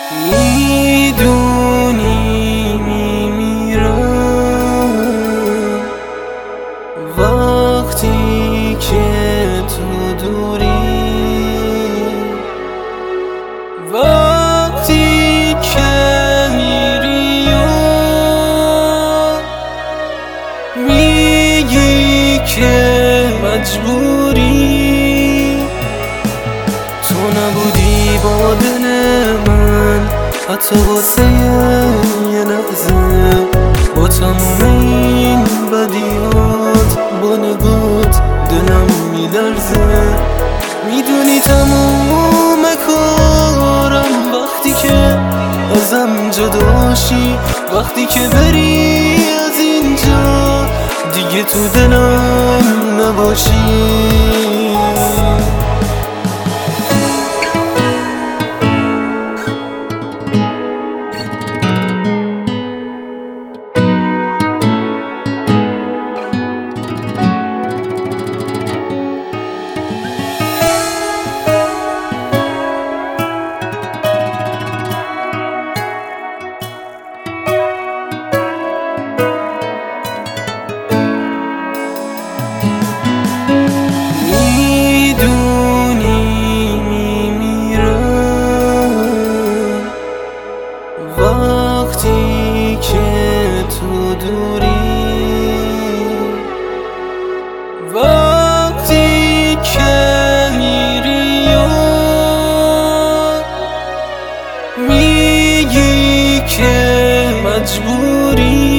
میدونی میمیرم وقتی که تو دوری، وقتی که میری و میگی که مجبوری. تو نبودی با دل من حتی واسه یه لحظه، با تموم این بدیات با نگات دلم میلرزه. میدونی تموم کارم وقتی که ازم جداشی، وقتی که بری از اینجا دیگه تو دلم نباشی. وقتی که تو دوری، وقتی که میری و میگی که مجبوری.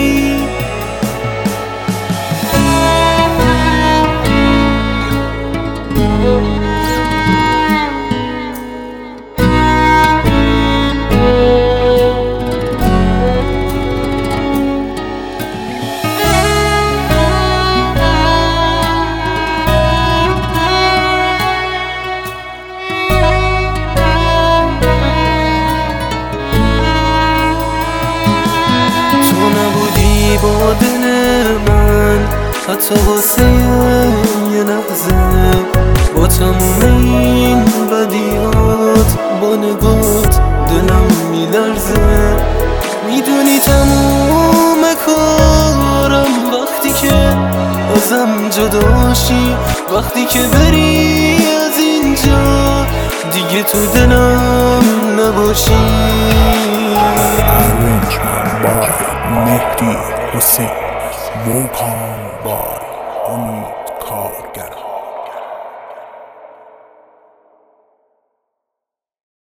با دل من حتی واسه یه لحظه، با تموم این بدیات با نگات دلم میلرزه. میدونی تموم کارم وقتی که ازم جداشی، وقتی که بری از اینجا دیگه تو دلم نباشی. Arrangement by Mehdi Hussein, vocal by Oni